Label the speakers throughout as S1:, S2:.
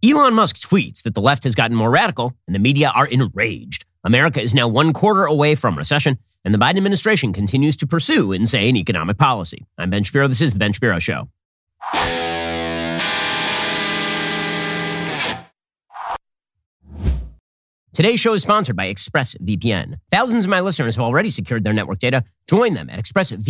S1: Elon Musk tweets that the left has gotten more radical and the media are enraged. America is now 1 quarter away from recession, and the Biden administration continues to pursue insane economic policy. I'm Ben Shapiro. This is The Ben Shapiro Show. Today's show is sponsored by ExpressVPN. Thousands of my listeners have already secured their network data. Join them at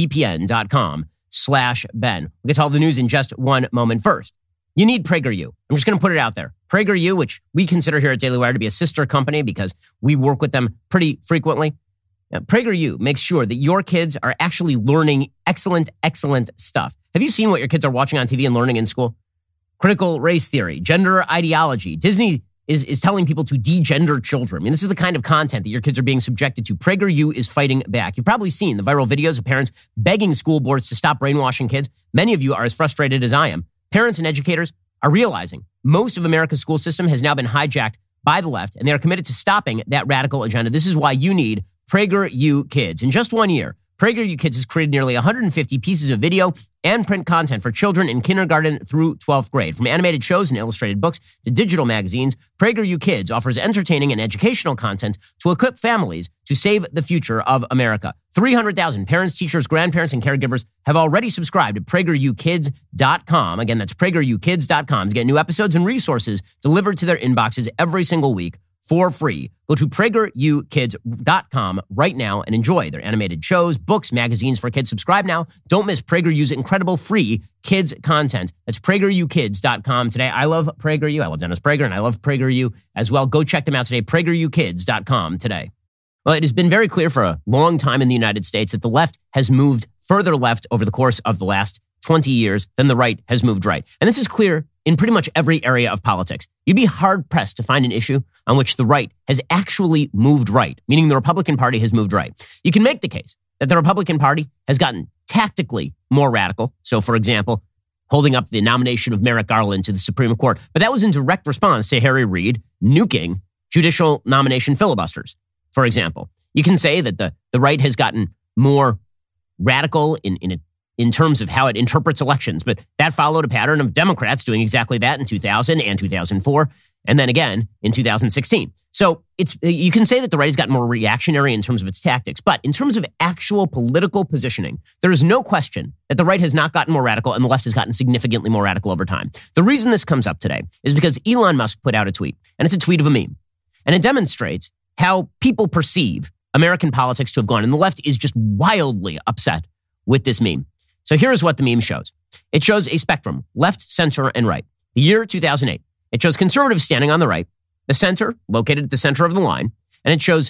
S1: expressvpn.com/Ben. We'll get to all the news in just one moment. First, you need PragerU. I'm just going to put it out there. PragerU, which we consider here at Daily Wire to be a sister company because we work with them pretty frequently. Now, PragerU makes sure that your kids are actually learning excellent stuff. Have you seen what your kids are watching on TV and learning in school? Critical race theory, gender ideology. Disney is telling people to degender children. I mean, this is the kind of content that your kids are being subjected to. PragerU is fighting back. You've probably seen the viral videos of parents begging school boards to stop brainwashing kids. Many of you are as frustrated as I am. Parents and educators are realizing most of America's school system has now been hijacked by the left, and they are committed to stopping that radical agenda. This is why you need PragerU Kids. In just 1 year, PragerU Kids has created nearly 150 pieces of video and print content for children in kindergarten through 12th grade. From animated shows and illustrated books to digital magazines, PragerU Kids offers entertaining and educational content to equip families to save the future of America. 300,000 parents, teachers, grandparents, and caregivers have already subscribed to PragerUkids.com. Again, that's PragerUkids.com to get new episodes and resources delivered to their inboxes every single week for free. Go to PragerUkids.com right now and enjoy their animated shows, books, magazines for kids. Subscribe now. Don't miss PragerU's incredible free kids content. That's PragerUkids.com today. I love PragerU. I love Dennis Prager, and I love PragerU as well. Go check them out today. PragerUkids.com today. Well, it has been very clear for a long time in the United States that the left has moved further left over the course of the last 20 years than the right has moved right. And this is clear in pretty much every area of politics. You'd be hard-pressed to find an issue on which the right has actually moved right, meaning the Republican Party has moved right. You can make the case that the Republican Party has gotten tactically more radical. So, for example, holding up the nomination of Merrick Garland to the Supreme Court. But that was in direct response to Harry Reid nuking judicial nomination filibusters, for example. You can say that the right has gotten more radical in terms of how it interprets elections. But that followed a pattern of Democrats doing exactly that in 2000 and 2004, and then again in 2016. So you can say that the right has gotten more reactionary in terms of its tactics, but in terms of actual political positioning, there is no question that the right has not gotten more radical and the left has gotten significantly more radical over time. The reason this comes up today is because Elon Musk put out a tweet, and it's a tweet of a meme, and it demonstrates how people perceive American politics to have gone, and the left is just wildly upset with this meme. So here's what the meme shows. It shows a spectrum, left, center, and right. The year 2008. It shows conservatives standing on the right, the center located at the center of the line, and it shows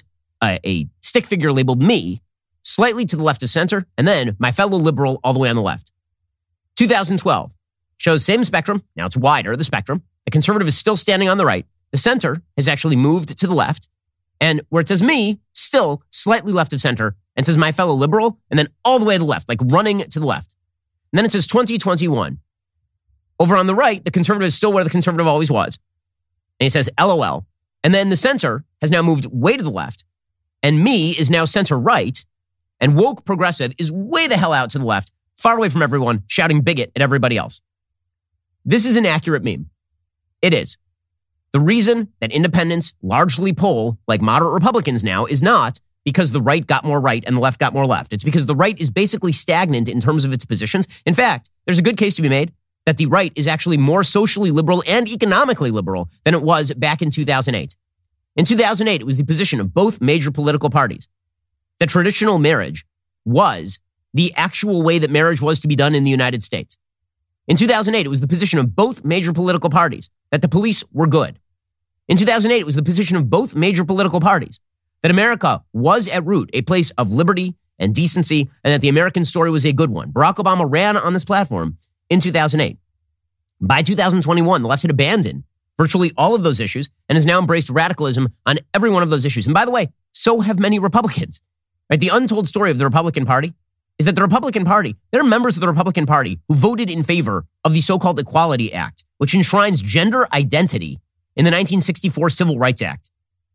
S1: a stick figure labeled me slightly to the left of center, and then my fellow liberal all the way on the left. 2012 shows same spectrum. Now it's wider, the spectrum. The conservative is still standing on the right. The center has actually moved to the left. And where it says me, still slightly left of center, and says my fellow liberal, and then all the way to the left, like running to the left. And then it says 2021. Over on the right, the conservative is still where the conservative always was. And he says LOL. And then the center has now moved way to the left. And me is now center right. And woke progressive is way the hell out to the left, far away from everyone, shouting bigot at everybody else. This is an accurate meme. It is. The reason that independents largely poll like moderate Republicans now is not because the right got more right and the left got more left. It's because the right is basically stagnant in terms of its positions. In fact, there's a good case to be made that the right is actually more socially liberal and economically liberal than it was back in 2008. In 2008, it was the position of both major political parties that traditional marriage was the actual way that marriage was to be done in the United States. In 2008, it was the position of both major political parties that the police were good. In 2008, it was the position of both major political parties that America was at root a place of liberty and decency, and that the American story was a good one. Barack Obama ran on this platform in 2008. By 2021, the left had abandoned virtually all of those issues and has now embraced radicalism on every one of those issues. And by the way, so have many Republicans. Right? The untold story of the Republican Party is that the Republican Party, there are members of the Republican Party who voted in favor of the so-called Equality Act, which enshrines gender identity in the 1964 Civil Rights Act.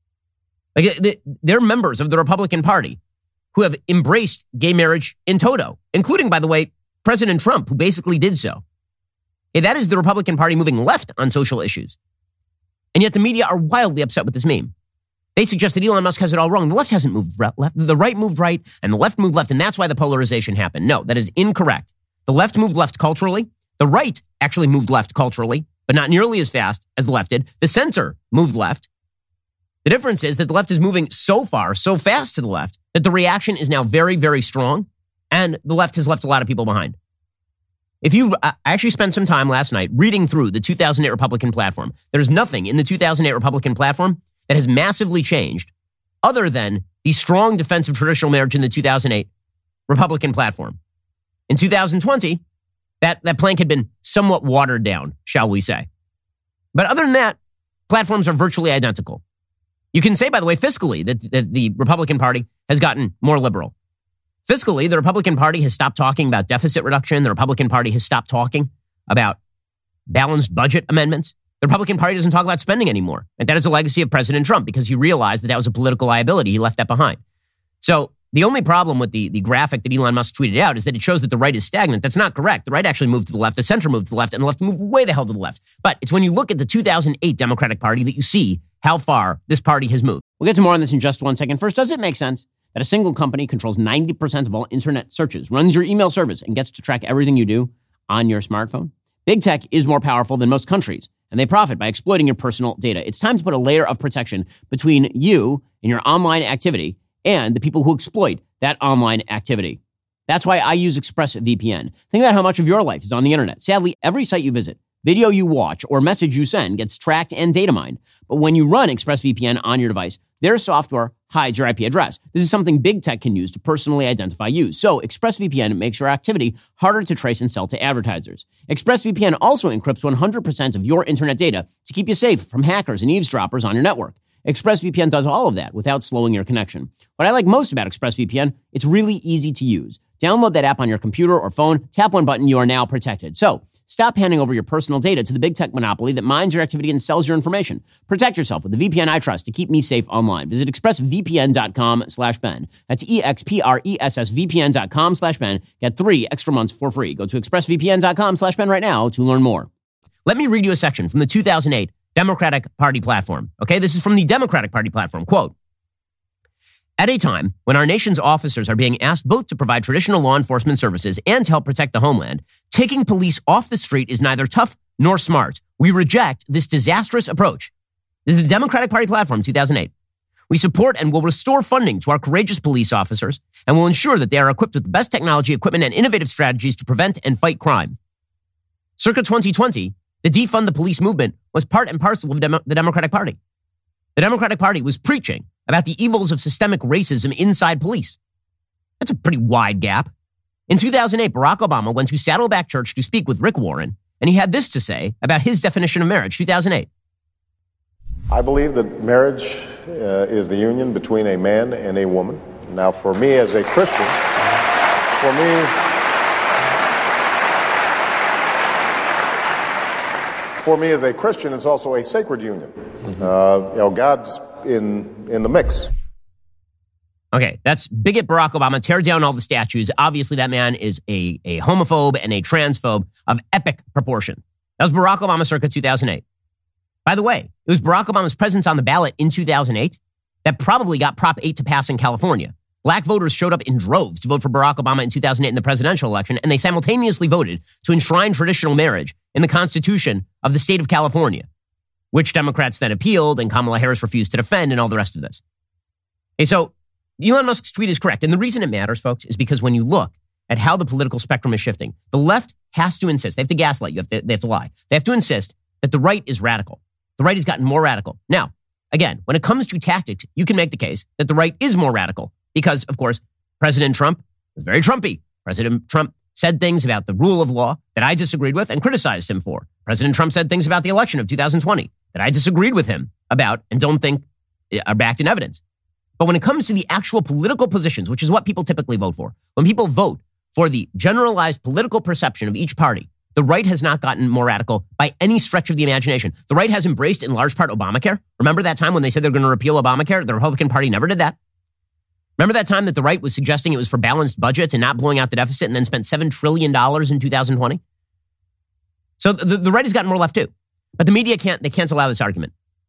S1: Like, they're members of the Republican Party who have embraced gay marriage in toto, including, by the way, President Trump, who basically did so. That is the Republican Party moving left on social issues. And yet the media are wildly upset with this meme. They suggest that Elon Musk has it all wrong. The left hasn't moved left. The right moved right, and the left moved left, and that's why the polarization happened. No, that is incorrect. The left moved left culturally. The right actually moved left culturally, but not nearly as fast as the left did. The center moved left. The difference is that the left is moving so far, so fast to the left, that the reaction is now very, very strong, and the left has left a lot of people behind. I actually spent some time last night reading through the 2008 Republican platform. There's nothing in the 2008 Republican platform that has massively changed other than the strong defense of traditional marriage in the 2008 Republican platform. In 2020, that plank had been somewhat watered down, shall we say. But other than that, platforms are virtually identical. You can say, by the way, fiscally, that the Republican Party has gotten more liberal. Fiscally, the Republican Party has stopped talking about deficit reduction. The Republican Party has stopped talking about balanced budget amendments. The Republican Party doesn't talk about spending anymore. And that is a legacy of President Trump because he realized that was a political liability. He left that behind. So the only problem with the graphic that Elon Musk tweeted out is that it shows that the right is stagnant. That's not correct. The right actually moved to the left. The center moved to the left, and the left moved way the hell to the left. But it's when you look at the 2008 Democratic Party that you see how far this party has moved. We'll get to more on this in just one second. First, does it make sense that a single company controls 90% of all internet searches, runs your email service, and gets to track everything you do on your smartphone? Big tech is more powerful than most countries, and they profit by exploiting your personal data. It's time to put a layer of protection between you and your online activity and the people who exploit that online activity. That's why I use ExpressVPN. Think about how much of your life is on the internet. Sadly, every site you visit, video you watch, or message you send gets tracked and data mined. But when you run ExpressVPN on your device, their software hides your IP address. This is something big tech can use to personally identify you. So ExpressVPN makes your activity harder to trace and sell to advertisers. ExpressVPN also encrypts 100% of your internet data to keep you safe from hackers and eavesdroppers on your network. ExpressVPN does all of that without slowing your connection. What I like most about ExpressVPN, it's really easy to use. Download that app on your computer or phone, tap one button, you are now protected. So stop handing over your personal data to the big tech monopoly that mines your activity and sells your information. Protect yourself with the VPN I trust to keep me safe online. Visit expressvpn.com/Ben. That's expressvpn.com/Ben. Get 3 extra months for free. Go to expressvpn.com/Ben right now to learn more. Let me read you a section from the 2008 Democratic Party platform. Okay, this is from the Democratic Party platform. Quote, at a time when our nation's officers are being asked both to provide traditional law enforcement services and to help protect the homeland, taking police off the street is neither tough nor smart. We reject this disastrous approach. This is the Democratic Party platform, 2008. We support and will restore funding to our courageous police officers and will ensure that they are equipped with the best technology, equipment, and innovative strategies to prevent and fight crime. Circa 2020, the defund the police movement was part and parcel of the Democratic Party. The Democratic Party was preaching about the evils of systemic racism inside police. That's a pretty wide gap. In 2008, Barack Obama went to Saddleback Church to speak with Rick Warren, and he had this to say about his definition of marriage, 2008.
S2: I believe that marriage is the union between a man and a woman. Now, for me as a Christian, For me as a Christian, it's also a sacred union. God's in the mix.
S1: Okay, that's bigot Barack Obama. Tear down all the statues. Obviously, that man is a homophobe and a transphobe of epic proportion. That was Barack Obama circa 2008. By the way, it was Barack Obama's presence on the ballot in 2008 that probably got Prop 8 to pass in California. Black voters showed up in droves to vote for Barack Obama in 2008 in the presidential election, and they simultaneously voted to enshrine traditional marriage in the Constitution of the state of California, which Democrats then appealed and Kamala Harris refused to defend and all the rest of this. Okay, so Elon Musk's tweet is correct. And the reason it matters, folks, is because when you look at how the political spectrum is shifting, the left has to insist. They have to gaslight you. They have to lie. They have to insist that the right is radical. The right has gotten more radical. Now, again, when it comes to tactics, you can make the case that the right is more radical because, of course, President Trump was very Trumpy. President Trump said things about the rule of law that I disagreed with and criticized him for. President Trump said things about the election of 2020 that I disagreed with him about and don't think are backed in evidence. But when it comes to the actual political positions, which is what people typically vote for, when people vote for the generalized political perception of each party, the right has not gotten more radical by any stretch of the imagination. The right has embraced in large part Obamacare. Remember that time when they said they're going to repeal Obamacare? The Republican Party never did that. Remember that time that the right was suggesting it was for balanced budgets and not blowing out the deficit and then spent $7 trillion in 2020? So the right has gotten more left too. But the media can't allow this argument.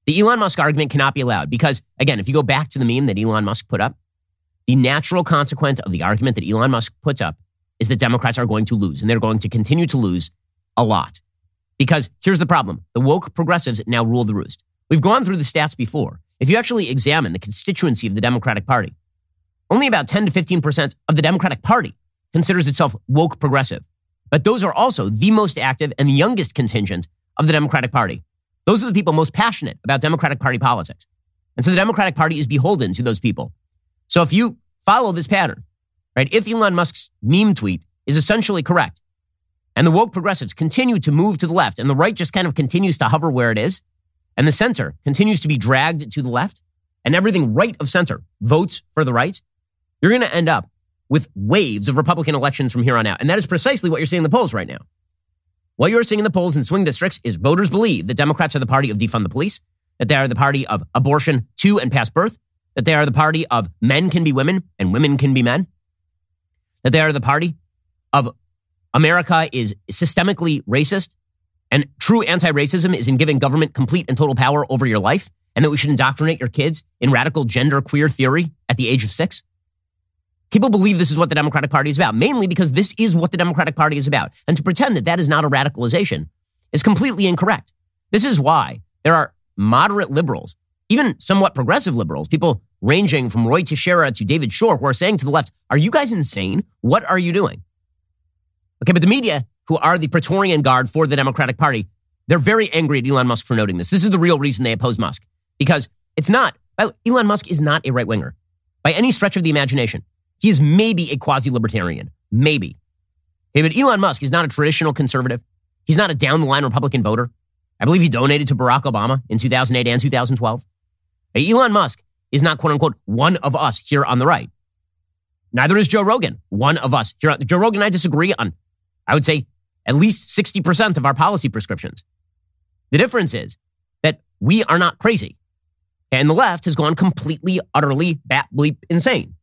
S1: The Elon Musk argument cannot be allowed because, again, if you go back to the meme that Elon Musk put up, the natural consequence of the argument that Elon Musk puts up is that Democrats are going to lose, and they're going to continue to lose a lot. Because here's the problem. The woke progressives now rule the roost. We've gone through the stats before. If you actually examine the constituency of the Democratic Party, only about 10 to 15% of the Democratic Party considers itself woke progressive. But those are also the most active and the youngest contingent of the Democratic Party. Those are the people most passionate about Democratic Party politics. And so the Democratic Party is beholden to those people. So if you follow this pattern, right, if Elon Musk's meme tweet is essentially correct, and the woke progressives continue to move to the left, and the right just kind of continues to hover where it is, and the center continues to be dragged to the left, and everything right of center votes for the right, you're going to end up with waves of Republican elections from here on out. And that is precisely what you're seeing in the polls right now. What you're seeing in the polls in swing districts is voters believe that Democrats are the party of defund the police, that they are the party of abortion to and past birth, that they are the party of men can be women and women can be men, that they are the party of America is systemically racist, and true anti-racism is in giving government complete and total power over your life, and that we should indoctrinate your kids in radical gender queer theory at the age of 6. People believe this is what the Democratic Party is about, mainly because this is what the Democratic Party is about. And to pretend that that is not a radicalization is completely incorrect. This is why there are moderate liberals, even somewhat progressive liberals, people ranging from Roy Teixeira to David Shor, who are saying to the left, are you guys insane? What are you doing? Okay, but the media, who are the Praetorian Guard for the Democratic Party, they're very angry at Elon Musk for noting this. This is the real reason they oppose Musk. Because it's not, Elon Musk is not a right-winger by any stretch of the imagination. He is maybe a quasi-libertarian. Maybe. Okay, but Elon Musk is not a traditional conservative. He's not a down-the-line Republican voter. I believe he donated to Barack Obama in 2008 and 2012. Okay, Elon Musk is not, quote-unquote, one of us here on the right. Neither is Joe Rogan, one of us here. Joe Rogan and I disagree on, I would say, at least 60% of our policy prescriptions. The difference is that we are not crazy. And the left has gone completely, utterly, bat-bleep insane.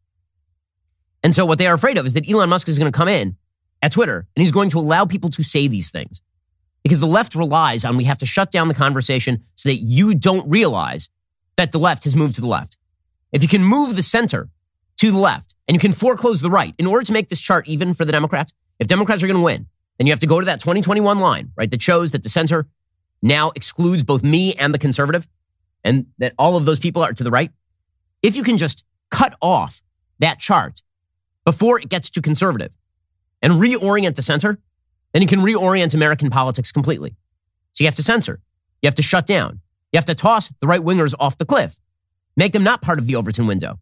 S1: And so what they are afraid of is that Elon Musk is going to come in at Twitter and he's going to allow people to say these things. Because the left relies on we have to shut down the conversation so that you don't realize that the left has moved to the left. If you can move the center to the left and you can foreclose the right in order to make this chart even for the Democrats, if Democrats are going to win, then you have to go to that 2021 line, right, that shows that the center now excludes both me and the conservative and that all of those people are to the right. If you can just cut off that chart before it gets to conservative and reorient the center, then you can reorient American politics completely. So you have to censor. You have to shut down. You have to toss the right-wingers off the cliff. Make them not part of the Overton window.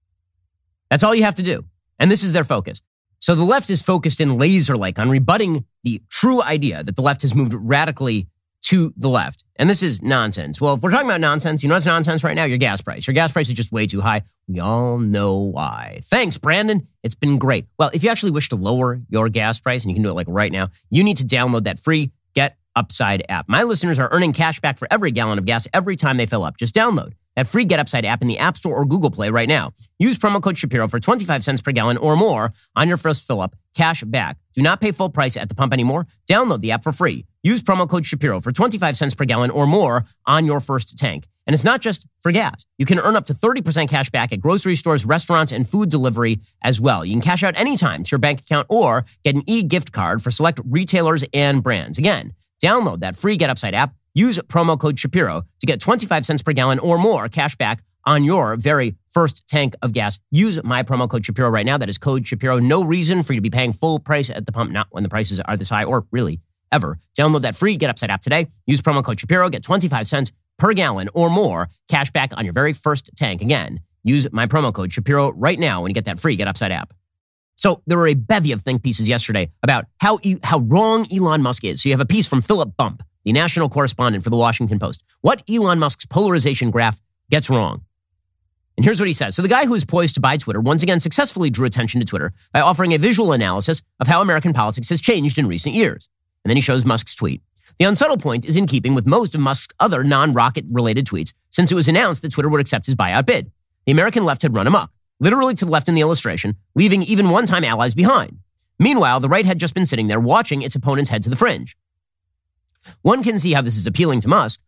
S1: That's all you have to do. And this is their focus. So the left is focused in laser-like on rebutting the true idea that the left has moved radically to the left. And this is nonsense. Well, if we're talking about nonsense, you know what's nonsense right now? Your gas price. Your gas price is just way too high. We all know why. Thanks, Brandon. It's been great. Well, if you actually wish to lower your gas price, and you can do it like right now, you need to download that free Get Upside app. My listeners are earning cash back for every gallon of gas every time they fill up. Just download that free Get Upside app in the App Store or Google Play right now. Use promo code Shapiro for 25 cents per gallon or more on your first fill up. Cash back. Do not pay full price at the pump anymore. Download the app for free. Use promo code Shapiro for 25 cents per gallon or more on your first tank. And it's not just for gas. You can earn up to 30% cash back at grocery stores, restaurants, and food delivery as well. You can cash out anytime to your bank account or get an e-gift card for select retailers and brands. Again, download that free Get Upside app. Use promo code Shapiro to get 25 cents per gallon or more cash back on your very first tank of gas. Use my promo code Shapiro right now. That is code Shapiro. No reason for you to be paying full price at the pump, not when the prices are this high or really ever. Download that free Get Upside app today. Use promo code Shapiro. Get 25 cents per gallon or more cash back on your very first tank. Again, use my promo code Shapiro right now when you get that free Get Upside app. So there were a bevy of think pieces yesterday about how wrong Elon Musk is. So you have a piece from Philip Bump, the national correspondent for the Washington Post. What Elon Musk's polarization graph gets wrong. And here's what he says. So the guy who is poised to buy Twitter once again successfully drew attention to Twitter by offering a visual analysis of how American politics has changed in recent years. And then he shows Musk's tweet. The unsubtle point is in keeping with most of Musk's other non-rocket-related tweets since it was announced that Twitter would accept his buyout bid. The American left had run amok, literally to the left in the illustration, leaving even one-time allies behind. Meanwhile, the right had just been sitting there watching its opponents head to the fringe. One can see how this is appealing to Musk,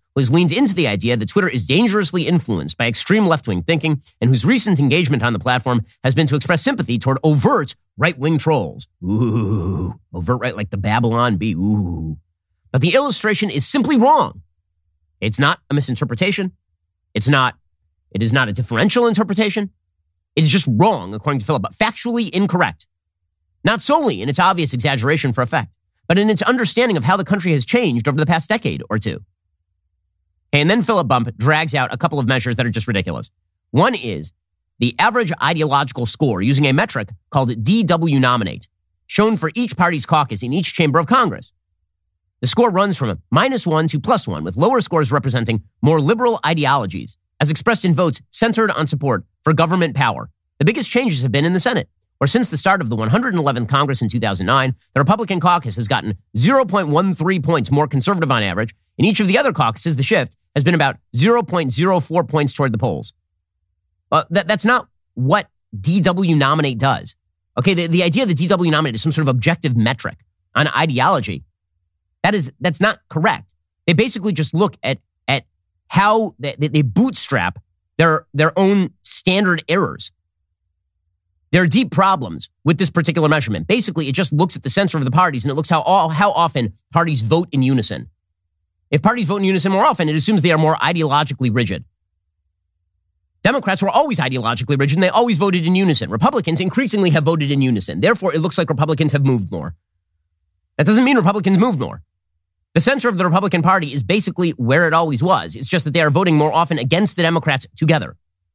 S1: who has leaned into the idea that Twitter is dangerously influenced by extreme left-wing thinking and whose recent engagement on the platform has been to express sympathy toward overt right-wing trolls. Ooh, overt right like the Babylon Bee. Ooh. But the illustration is simply wrong. It's not a misinterpretation. It is not a differential interpretation. It is just wrong, according to Philip, but factually incorrect. Not solely in its obvious exaggeration for effect, but in its understanding of how the country has changed over the past decade or two. Okay, and then Philip Bump drags out a couple of measures that are just ridiculous. One is the average ideological score using a metric called DW Nominate, shown for each party's caucus in each chamber of Congress. The score runs from -1 to +1, with lower scores representing more liberal ideologies, as expressed in votes centered on support for government power. The biggest changes have been in the Senate, where since the start of the 111th Congress in 2009, the Republican caucus has gotten 0.13 points more conservative on average. In each of the other caucuses, the shift has been about 0.04 points toward the polls. That's not what DW Nominate does. Okay, the idea that DW Nominate is some sort of objective metric on ideology, that's not correct. They basically just look at how they bootstrap their own standard errors. There are deep problems with this particular measurement. Basically, it just looks at the center of the parties and it looks how often parties vote in unison. If parties vote in unison more often, it assumes they are more ideologically rigid. Democrats were always ideologically rigid and they always voted in unison. Republicans increasingly have voted in unison. Therefore, it looks like Republicans have moved more. That doesn't mean Republicans moved more. The center of the Republican Party is basically where it always was. It's just that they are voting more often against the Democrats together.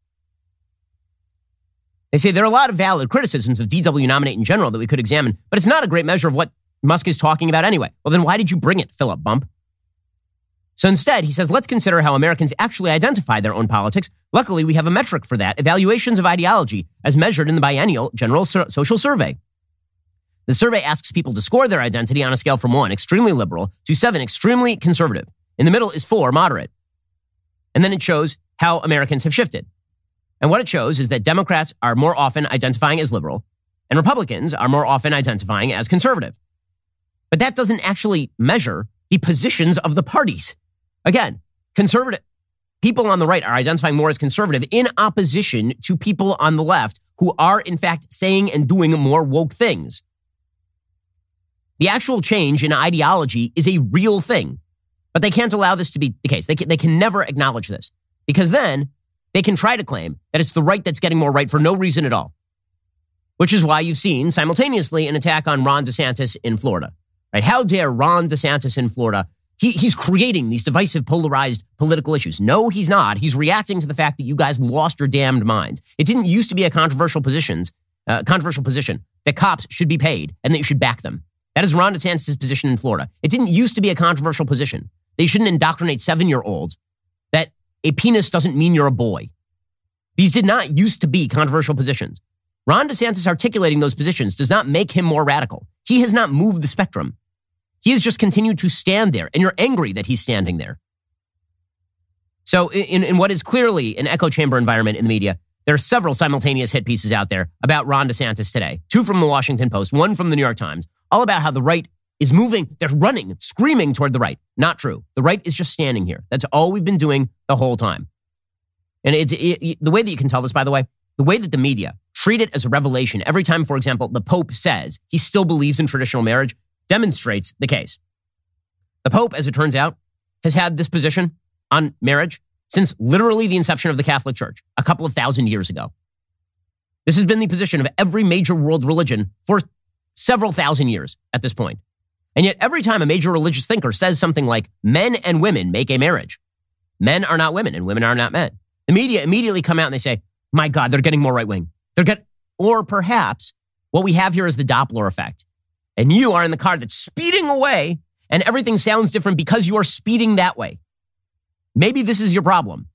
S1: They say there are a lot of valid criticisms of DW Nominate in general that we could examine, but it's not a great measure of what Musk is talking about anyway. Well, then why did you bring it, Philip Bump? So instead, he says, let's consider how Americans actually identify their own politics. Luckily, we have a metric for that, evaluations of ideology, as measured in the biennial General Social Survey. The survey asks people to score their identity on a scale from 1, extremely liberal, to 7, extremely conservative. In the middle is 4, moderate. And then it shows how Americans have shifted. And what it shows is that Democrats are more often identifying as liberal, and Republicans are more often identifying as conservative. But that doesn't actually measure the positions of the parties. Again, conservative people on the right are identifying more as conservative in opposition to people on the left who are, in fact, saying and doing more woke things. The actual change in ideology is a real thing, but they can't allow this to be the case. They can never acknowledge this, because then they can try to claim that it's the right that's getting more right for no reason at all, which is why you've seen simultaneously an attack on Ron DeSantis in Florida. Right? How dare Ron DeSantis in Florida? He's creating these divisive, polarized political issues. No, he's not. He's reacting to the fact that you guys lost your damned minds. It didn't used to be a controversial position that cops should be paid and that you should back them. That is Ron DeSantis' position in Florida. It didn't used to be a controversial position. They shouldn't indoctrinate 7-year-olds that a penis doesn't mean you're a boy. These did not used to be controversial positions. Ron DeSantis articulating those positions does not make him more radical. He has not moved the spectrum. He has just continued to stand there, and you're angry that he's standing there. So in what is clearly an echo chamber environment in the media, there are several simultaneous hit pieces out there about Ron DeSantis today. 2 from the Washington Post, 1 from the New York Times, all about how the right is moving. They're running, screaming toward the right. Not true. The right is just standing here. That's all we've been doing the whole time. And the way that you can tell this, by the way, the way that the media treat it as a revelation every time, for example, the Pope says he still believes in traditional marriage, demonstrates the case. The Pope, as it turns out, has had this position on marriage since literally the inception of the Catholic Church, a couple of thousand years ago. This has been the position of every major world religion for several thousand years at this point. And yet every time a major religious thinker says something like, men and women make a marriage, men are not women and women are not men, the media immediately come out and they say, my God, they're getting more right-wing. Or perhaps what we have here is the Doppler effect. And you are in the car that's speeding away and everything sounds different because you are speeding that way. Maybe this is your problem.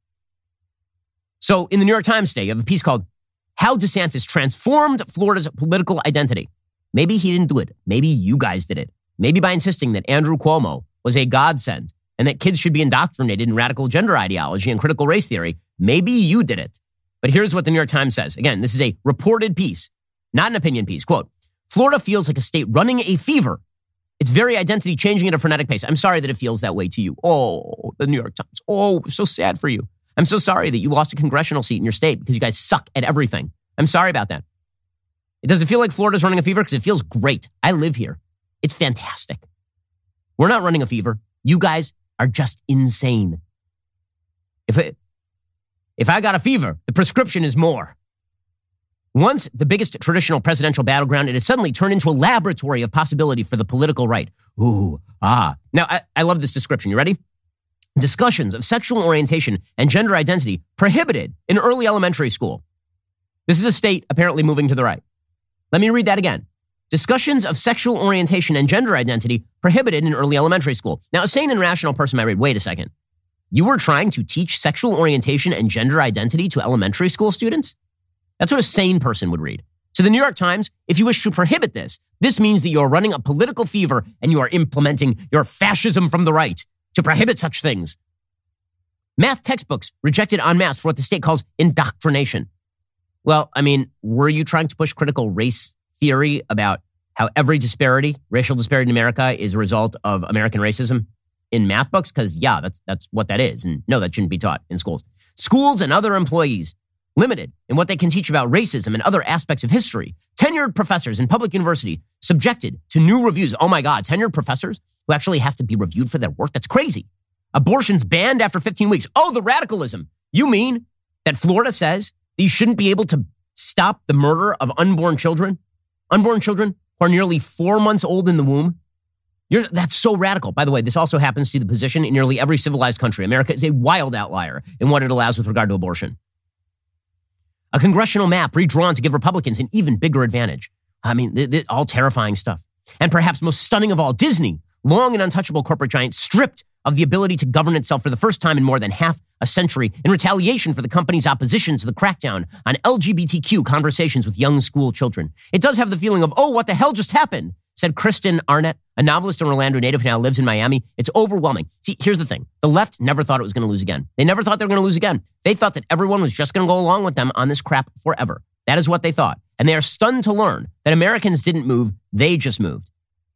S1: So in the New York Times today, you have a piece called How DeSantis Transformed Florida's Political Identity. Maybe he didn't do it. Maybe you guys did it. Maybe by insisting that Andrew Cuomo was a godsend and that kids should be indoctrinated in radical gender ideology and critical race theory. Maybe you did it. But here's what the New York Times says. Again, this is a reported piece, not an opinion piece. Quote, Florida feels like a state running a fever It's very identity changing at a frenetic pace. I'm sorry that it feels that way to you. Oh, the New York Times. Oh, so sad for you. I'm so sorry that you lost a congressional seat in your state because you guys suck at everything. I'm sorry about that. It doesn't feel like Florida's running a fever because it feels great. I live here. It's fantastic. We're not running a fever. You guys are just insane. If I got a fever, the prescription is more. Once the biggest traditional presidential battleground, it has suddenly turned into a laboratory of possibility for the political right. Ooh, ah. Now, I love this description. You ready? Discussions of sexual orientation and gender identity prohibited in early elementary school. This is a state apparently moving to the right. Let me read that again. Discussions of sexual orientation and gender identity prohibited in early elementary school. Now, a sane and rational person might read, wait a second. You were trying to teach sexual orientation and gender identity to elementary school students? That's what a sane person would read. To the New York Times, if you wish to prohibit this means that you're running a political fever and you are implementing your fascism from the right to prohibit such things. Math textbooks rejected en masse for what the state calls indoctrination. Well, I mean, were you trying to push critical race theory about how every disparity, racial disparity in America, is a result of American racism in math books? Because, yeah, that's what that is. And no, that shouldn't be taught in schools. Schools and other employees limited in what they can teach about racism and other aspects of history. Tenured professors in public university subjected to new reviews. Oh my God, tenured professors who actually have to be reviewed for their work? That's crazy. Abortions banned after 15 weeks. Oh, the radicalism. You mean that Florida says that you shouldn't be able to stop the murder of unborn children? Unborn children who are nearly 4 months old in the womb? That's so radical. By the way, this also happens to the position in nearly every civilized country. America is a wild outlier in what it allows with regard to abortion. A congressional map redrawn to give Republicans an even bigger advantage. I mean, all terrifying stuff. And perhaps most stunning of all, Disney, long and untouchable corporate giant, stripped of the ability to govern itself for the first time in more than half a century in retaliation for the company's opposition to the crackdown on LGBTQ conversations with young school children. It does have the feeling of, oh, what the hell just happened? Said Kristen Arnett, a novelist and Orlando native who now lives in Miami. It's overwhelming. See, here's the thing. The left never thought it was going to lose again. They never thought they were going to lose again. They thought that everyone was just going to go along with them on this crap forever. That is what they thought. And they are stunned to learn that Americans didn't move. They just moved.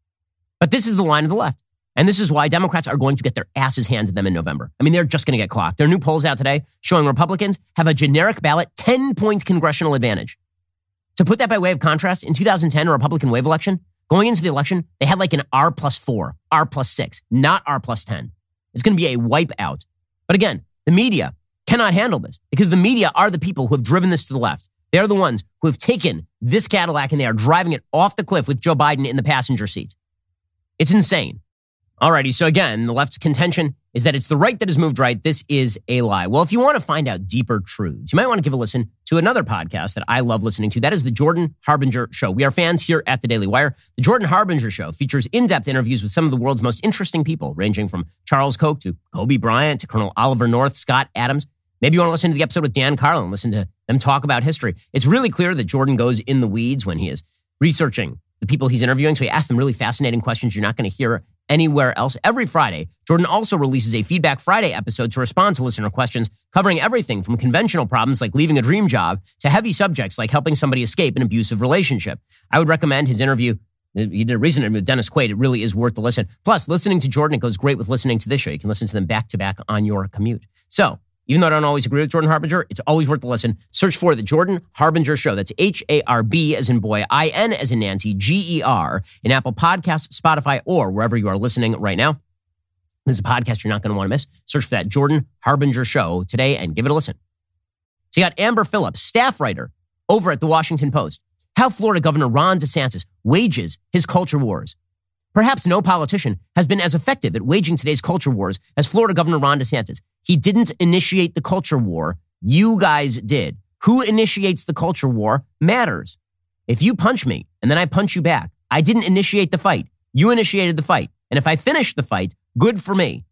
S1: But this is the line of the left. And this is why Democrats are going to get their asses handed to them in November. I mean, they're just going to get clocked. There are new polls out today showing Republicans have a generic ballot 10-point congressional advantage. To put that by way of contrast, in 2010, a Republican wave election, going into the election, they had like an R+4, R+6, not R+10. It's going to be a wipeout. But again, the media cannot handle this because the media are the people who have driven this to the left. They're the ones who have taken this Cadillac and they are driving it off the cliff with Joe Biden in the passenger seat. It's insane. Alrighty, so again, the left's contention is that it's the right that has moved right. This is a lie. Well, if you want to find out deeper truths, you might want to give a listen to another podcast that I love listening to. That is the Jordan Harbinger Show. We are fans here at the Daily Wire. The Jordan Harbinger Show features in-depth interviews with some of the world's most interesting people, ranging from Charles Koch to Kobe Bryant to Colonel Oliver North, Scott Adams. Maybe you want to listen to the episode with Dan Carlin, listen to them talk about history. It's really clear that Jordan goes in the weeds when he is researching the people he's interviewing. So he asks them really fascinating questions you're not going to hear anywhere else. Every Friday, Jordan also releases a Feedback Friday episode to respond to listener questions, covering everything from conventional problems like leaving a dream job to heavy subjects like helping somebody escape an abusive relationship. I would recommend his interview. He did a recent interview with Dennis Quaid. It really is worth the listen. Plus, listening to Jordan, it goes great with listening to this show. You can listen to them back to back on your commute. So, even though I don't always agree with Jordan Harbinger, it's always worth the listen. Search for the Jordan Harbinger Show. That's Harb as in boy, IN as in Nancy, GER in Apple Podcasts, Spotify, or wherever you are listening right now. This is a podcast you're not going to want to miss. Search for that Jordan Harbinger Show today and give it a listen. So you got Amber Phillips, staff writer over at the Washington Post. How Florida Governor Ron DeSantis wages his culture wars. Perhaps no politician has been as effective at waging today's culture wars as Florida Governor Ron DeSantis. He didn't initiate the culture war. You guys did. Who initiates the culture war matters. If you punch me and then I punch you back, I didn't initiate the fight. You initiated the fight. And if I finish the fight, good for me.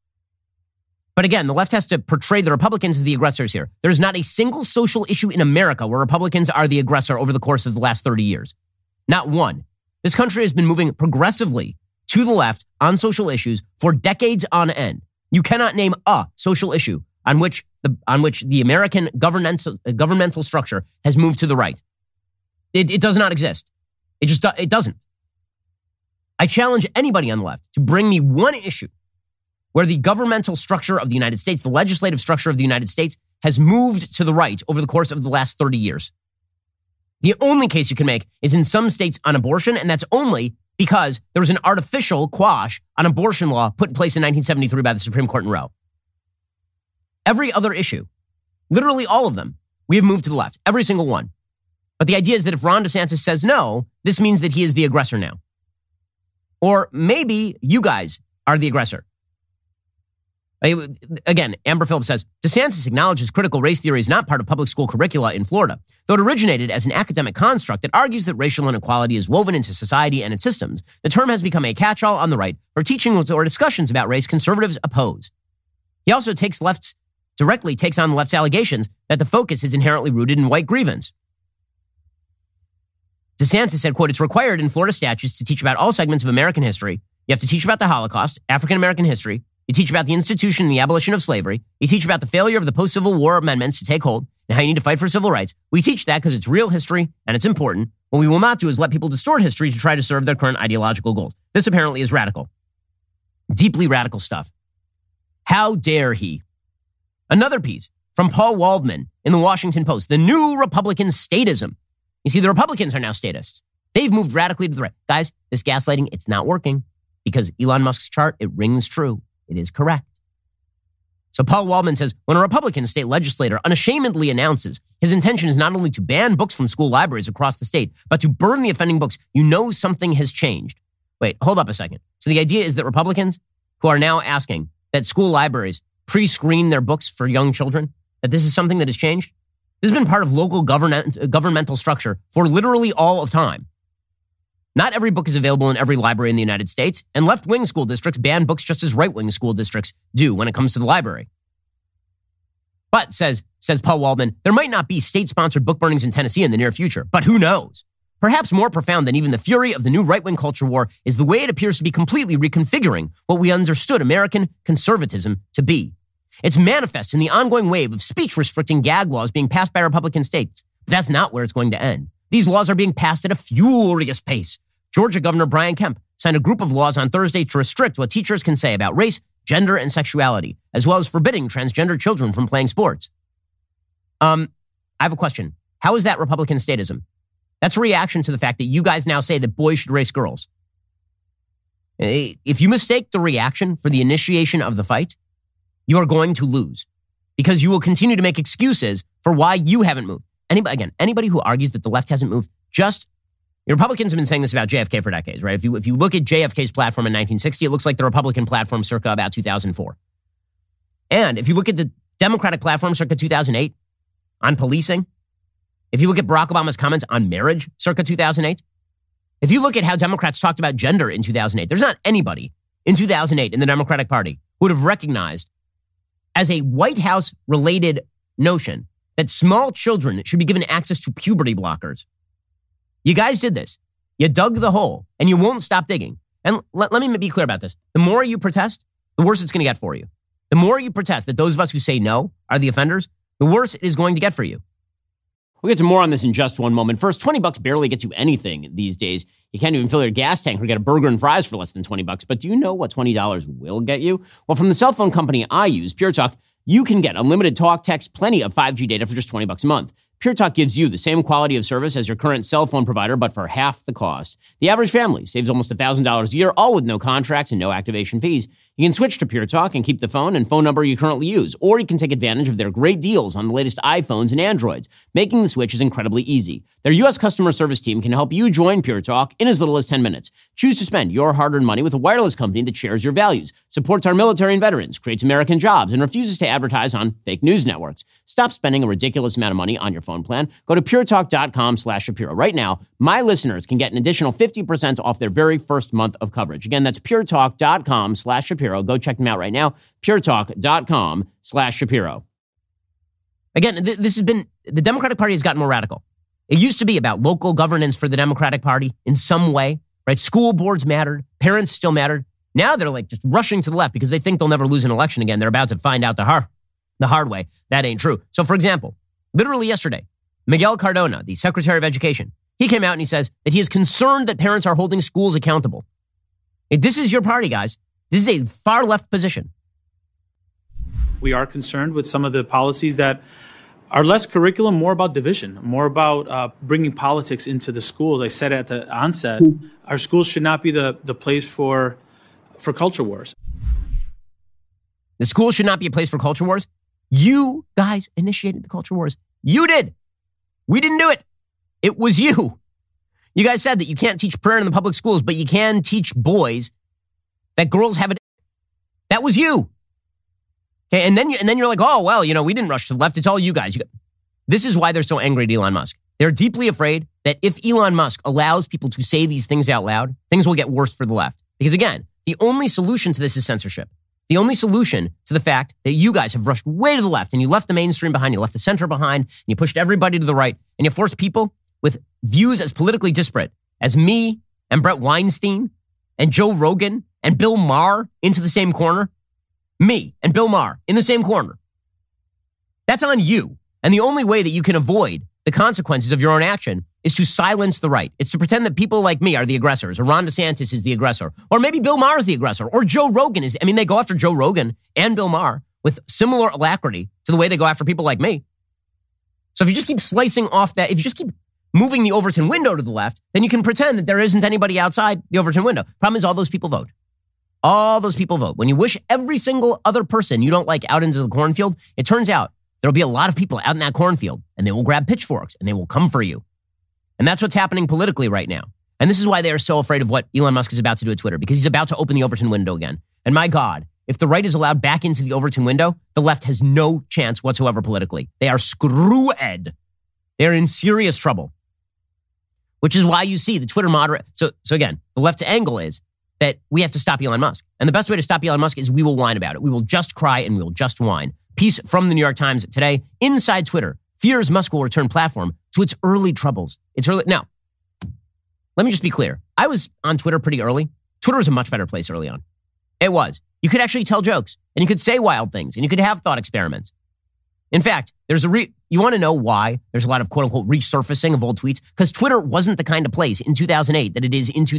S1: But again, the left has to portray the Republicans as the aggressors here. There's not a single social issue in America where Republicans are the aggressor over the course of the last 30 years. Not one. This country has been moving progressively to the left on social issues for decades on end. You cannot name a social issue on which the American governmental structure has moved to the right. It does not exist. It doesn't. I challenge anybody on the left to bring me one issue where the governmental structure of the United States, the legislative structure of the United States, has moved to the right over the course of the last 30 years. The only case you can make is in some states on abortion, and that's only because there was an artificial quash on abortion law put in place in 1973 by the Supreme Court in Roe. Every other issue, literally all of them, we have moved to the left, every single one. But the idea is that if Ron DeSantis says no, this means that he is the aggressor now. Or maybe you guys are the aggressor. Again, Amber Phillips says, DeSantis acknowledges critical race theory is not part of public school curricula in Florida, though it originated as an academic construct that argues that racial inequality is woven into society and its systems. The term has become a catch-all on the right for teachings or discussions about race conservatives oppose. He also directly takes on the left's allegations that the focus is inherently rooted in white grievance. DeSantis said, quote, it's required in Florida statutes to teach about all segments of American history. You have to teach about the Holocaust, African-American history. You teach about the institution and the abolition of slavery. You teach about the failure of the post-Civil War amendments to take hold and how you need to fight for civil rights. We teach that because it's real history and it's important. What we will not do is let people distort history to try to serve their current ideological goals. This apparently is radical. Deeply radical stuff. How dare he? Another piece from Paul Waldman in the Washington Post. The new Republican statism. You see, the Republicans are now statists. They've moved radically to the right. Guys, this gaslighting, it's not working because Elon Musk's chart, it rings true. It is correct. So Paul Waldman says, when a Republican state legislator unashamedly announces his intention is not only to ban books from school libraries across the state, but to burn the offending books, you know something has changed. Wait, hold up a second. So the idea is that Republicans who are now asking that school libraries pre-screen their books for young children, that this is something that has changed? This has been part of local governmental structure for literally all of time. Not every book is available in every library in the United States, and left-wing school districts ban books just as right-wing school districts do when it comes to the library. But, says Paul Waldman, there might not be state-sponsored book burnings in Tennessee in the near future, but who knows? Perhaps more profound than even the fury of the new right-wing culture war is the way it appears to be completely reconfiguring what we understood American conservatism to be. It's manifest in the ongoing wave of speech-restricting gag laws being passed by Republican states. But that's not where it's going to end. These laws are being passed at a furious pace. Georgia Governor Brian Kemp signed a group of laws on Thursday to restrict what teachers can say about race, gender, and sexuality, as well as forbidding transgender children from playing sports. I have a question. How is that Republican statism? That's a reaction to the fact that you guys now say that boys should race girls. If you mistake the reaction for the initiation of the fight, you are going to lose because you will continue to make excuses for why you haven't moved. Anybody who argues that the left hasn't moved, the Republicans have been saying this about JFK for decades, right? If you look at JFK's platform in 1960, it looks like the Republican platform circa about 2004. And if you look at the Democratic platform circa 2008 on policing, if you look at Barack Obama's comments on marriage circa 2008, if you look at how Democrats talked about gender in 2008, there's not anybody in 2008 in the Democratic Party who would have recognized as a White House-related notion that small children should be given access to puberty blockers. You guys did this. You dug the hole, and you won't stop digging. And let me be clear about this. The more you protest, the worse it's going to get for you. The more you protest that those of us who say no are the offenders, the worse it is going to get for you. We'll get to more on this in just one moment. First, $20 barely gets you anything these days. You can't even fill your gas tank or get a burger and fries for less than $20. But do you know what $20 will get you? Well, from the cell phone company I use, Pure Talk, you can get unlimited talk, text, plenty of 5G data for just $20 a month. Pure Talk gives you the same quality of service as your current cell phone provider, but for half the cost. The average family saves almost $1,000 a year, all with no contracts and no activation fees. You can switch to Pure Talk and keep the phone and phone number you currently use, or you can take advantage of their great deals on the latest iPhones and Androids. Making the switch is incredibly easy. Their U.S. customer service team can help you join Pure Talk in as little as 10 minutes. Choose to spend your hard-earned money with a wireless company that shares your values, supports our military and veterans, creates American jobs, and refuses to advertise on fake news networks. Stop spending a ridiculous amount of money on your phone plan. Go to puretalk.com/Shapiro. Right now, my listeners can get an additional 50% off their very first month of coverage. Again, that's puretalk.com/Shapiro. Go check them out right now. puretalk.com/Shapiro. Again, this has been, the Democratic Party has gotten more radical. It used to be about local governance for the Democratic Party in some way, right? School boards mattered. Parents still mattered. Now they're like just rushing to the left because they think they'll never lose an election again. They're about to find out the hard way. That ain't true. So for example, literally yesterday, Miguel Cardona, the Secretary of Education, he came out and he says that he is concerned that parents are holding schools accountable. This is your party, guys. This is a far left position.
S3: We are concerned with some of the policies that are less curriculum, more about division, more about bringing politics into the schools. I said at the onset, our schools should not be the place for culture wars.
S1: The school should not be a place for culture wars. You guys initiated the culture wars. You did. We didn't do it. It was you. You guys said that you can't teach prayer in the public schools, but you can teach boys that girls have a. That was you. Okay, and then you're like, oh, well, we didn't rush to the left. It's all you guys. This is why they're so angry at Elon Musk. They're deeply afraid that if Elon Musk allows people to say these things out loud, things will get worse for the left. Because again, the only solution to this is censorship. The only solution to the fact that you guys have rushed way to the left and you left the mainstream behind, you left the center behind, and you pushed everybody to the right, and you forced people with views as politically disparate as me and Brett Weinstein and Joe Rogan and Bill Maher into the same corner. Me and Bill Maher in the same corner. That's on you. And the only way that you can avoid the consequences of your own action is to silence the right. It's to pretend that people like me are the aggressors, or Ron DeSantis is the aggressor, or maybe Bill Maher is the aggressor, or Joe Rogan is. They go after Joe Rogan and Bill Maher with similar alacrity to the way they go after people like me. So if you just keep slicing off that, if you just keep moving the Overton window to the left, then you can pretend that there isn't anybody outside the Overton window. Problem is all those people vote. All those people vote. When you wish every single other person you don't like out into the cornfield, it turns out there'll be a lot of people out in that cornfield, and they will grab pitchforks and they will come for you. And that's what's happening politically right now. And this is why they are so afraid of what Elon Musk is about to do at Twitter, because he's about to open the Overton window again. And my God, if the right is allowed back into the Overton window, the left has no chance whatsoever politically. They are screwed. They're in serious trouble. Which is why you see the Twitter moderate. So again, the left angle is that we have to stop Elon Musk. And the best way to stop Elon Musk is we will whine about it. We will just cry and we will just whine. Piece from the New York Times today. Inside Twitter, fears Musk will return platform to its early troubles. It's early. Now, let me just be clear. I was on Twitter pretty early. Twitter was a much better place early on. It was. You could actually tell jokes and you could say wild things and you could have thought experiments. In fact, you want to know why there's a lot of quote unquote resurfacing of old tweets? Because Twitter wasn't the kind of place in 2008 that it is in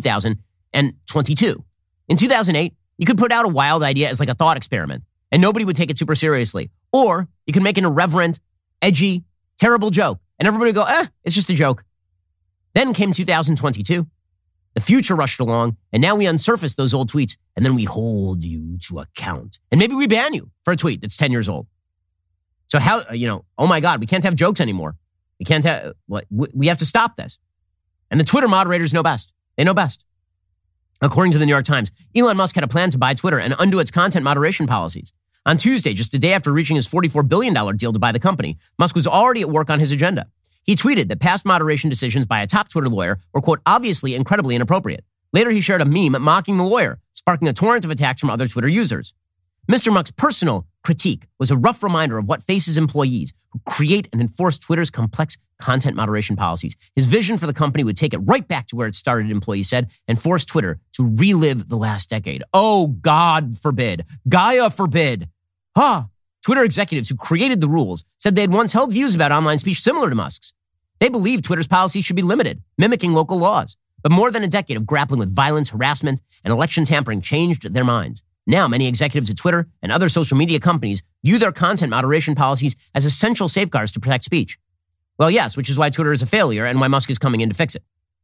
S1: 2022. In 2008, you could put out a wild idea as like a thought experiment and nobody would take it super seriously. Or you could make an irreverent, edgy, terrible joke and everybody would go, it's just a joke. Then came 2022. The future rushed along and now we unsurface those old tweets and then we hold you to account. And maybe we ban you for a tweet that's 10 years old. So how, oh my God, we can't have jokes anymore. We can't have, we have to stop this. And the Twitter moderators know best. They know best. According to the New York Times, Elon Musk had a plan to buy Twitter and undo its content moderation policies. On Tuesday, just a day after reaching his $44 billion deal to buy the company, Musk was already at work on his agenda. He tweeted that past moderation decisions by a top Twitter lawyer were, quote, obviously incredibly inappropriate. Later, he shared a meme mocking the lawyer, sparking a torrent of attacks from other Twitter users. Mr. Musk's personal critique was a rough reminder of what faces employees who create and enforce Twitter's complex content moderation policies. His vision for the company would take it right back to where it started, employees said, and force Twitter to relive the last decade. Oh, God forbid. Gaia forbid. Twitter executives who created the rules said they had once held views about online speech similar to Musk's. They believed Twitter's policies should be limited, mimicking local laws. But more than a decade of grappling with violence, harassment, and election tampering changed their minds. Now, many executives at Twitter and other social media companies view their content moderation policies as essential safeguards to protect speech. Well, yes, which is why Twitter is a failure and why Musk is coming in to fix it.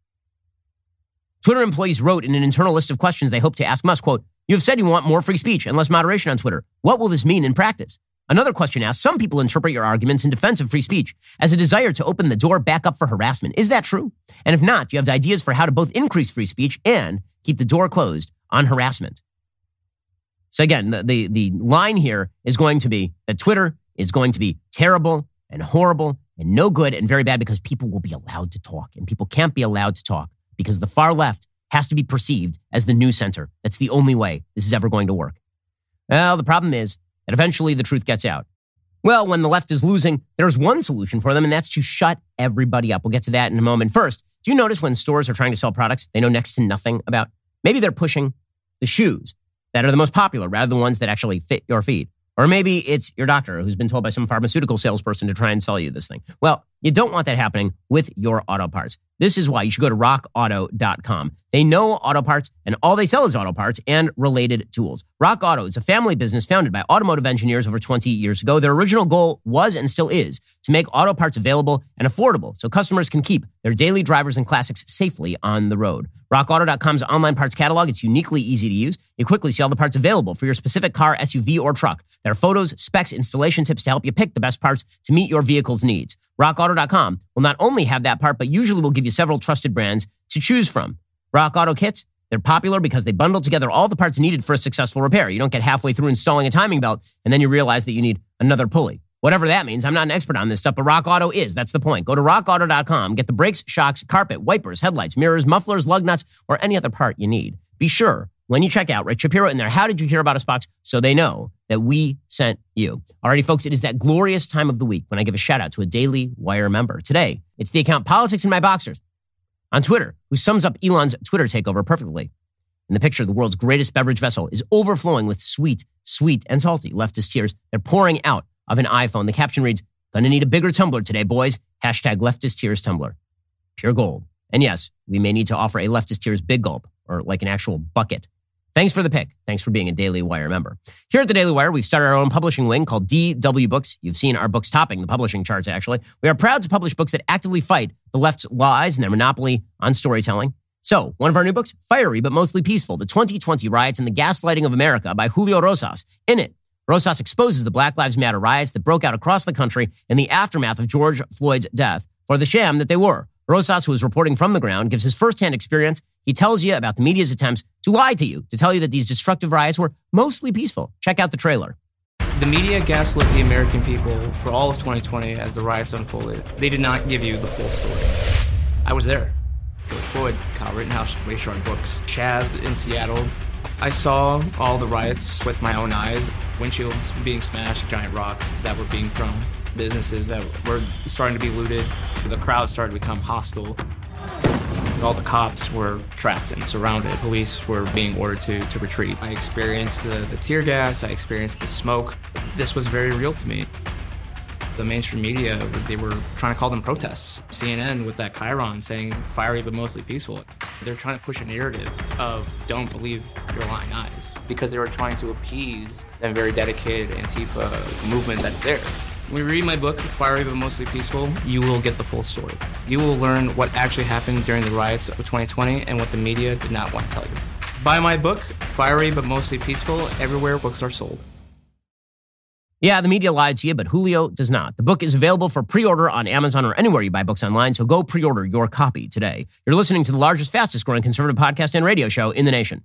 S1: Twitter employees wrote in an internal list of questions they hope to ask Musk, quote, you have said you want more free speech and less moderation on Twitter. What will this mean in practice? Another question asked, some people interpret your arguments in defense of free speech as a desire to open the door back up for harassment. Is that true? And if not, do you have ideas for how to both increase free speech and keep the door closed on harassment? So again, the line here is going to be that Twitter is going to be terrible and horrible and no good and very bad because people will be allowed to talk and people can't be allowed to talk because the far left has to be perceived as the news center. That's the only way this is ever going to work. Well, the problem is that eventually the truth gets out. Well, when the left is losing, there's one solution for them, and that's to shut everybody up. We'll get to that in a moment. First, do you notice when stores are trying to sell products they know next to nothing about? Maybe they're pushing the shoes that are the most popular rather than ones that actually fit your feet. Or maybe it's your doctor who's been told by some pharmaceutical salesperson to try and sell you this thing. Well, you don't want that happening with your auto parts. This is why you should go to rockauto.com. They know auto parts, and all they sell is auto parts and related tools. Rock Auto is a family business founded by automotive engineers over 20 years ago. Their original goal was and still is to make auto parts available and affordable so customers can keep their daily drivers and classics safely on the road. RockAuto.com's online parts catalog, it's uniquely easy to use. You quickly see all the parts available for your specific car, SUV, or truck. There are photos, specs, installation tips to help you pick the best parts to meet your vehicle's needs. RockAuto.com will not only have that part, but usually will give you several trusted brands to choose from. Rock Auto kits, they're popular because they bundle together all the parts needed for a successful repair. You don't get halfway through installing a timing belt, and then you realize that you need another pulley. Whatever that means, I'm not an expert on this stuff, but Rock Auto is. That's the point. Go to rockauto.com, get the brakes, shocks, carpet, wipers, headlights, mirrors, mufflers, lug nuts, or any other part you need. Be sure, when you check out, write Shapiro in there, how did you hear about us box, so they know that we sent you. Alrighty, folks, it is that glorious time of the week when I give a shout out to a Daily Wire member. Today, it's the account Politics in My Boxers on Twitter, who sums up Elon's Twitter takeover perfectly. In the picture, the world's greatest beverage vessel is overflowing with sweet, sweet and salty leftist tears. They're pouring out of an iPhone. The caption reads, "Gonna need a bigger tumbler today, boys. Hashtag leftist tears tumbler." Pure gold. And yes, we may need to offer a leftist tears big gulp, or like an actual bucket. Thanks for the pick. Thanks for being a Daily Wire member. Here at the Daily Wire, we've started our own publishing wing called DW Books. You've seen our books topping the publishing charts, actually. We are proud to publish books that actively fight the left's lies and their monopoly on storytelling. So, one of our new books, Fiery but Mostly Peaceful, The 2020 Riots and the Gaslighting of America by Julio Rosas. In it, Rosas exposes the Black Lives Matter riots that broke out across the country in the aftermath of George Floyd's death for the sham that they were. Rosas, who is reporting from the ground, gives his firsthand experience. He tells you about the media's attempts to lie to you, to tell you that these destructive riots were mostly peaceful. Check out the trailer.
S4: The media gaslit the American people for all of 2020 as the riots unfolded. They did not give you the full story. I was there. George Floyd, Kyle Rittenhouse, Rayshard Brooks, Chaz in Seattle. I saw all the riots with my own eyes. Windshields being smashed, giant rocks that were being thrown, businesses that were starting to be looted. The crowd started to become hostile. All the cops were trapped and surrounded. Police were being ordered to retreat. I experienced the tear gas. I experienced the smoke. This was very real to me. The mainstream media, they were trying to call them protests. CNN with that Chiron saying fiery but mostly peaceful. They're trying to push a narrative of don't believe your lying eyes because they were trying to appease that very dedicated Antifa movement that's there. When you read my book, Fiery but Mostly Peaceful, you will get the full story. You will learn what actually happened during the riots of 2020 and what the media did not want to tell you. Buy my book, Fiery but Mostly Peaceful, everywhere books are sold.
S1: Yeah, the media lied to you, but Julio does not. The book is available for pre-order on Amazon or anywhere you buy books online, so go pre-order your copy today. You're listening to the largest, fastest-growing conservative podcast and radio show in the nation.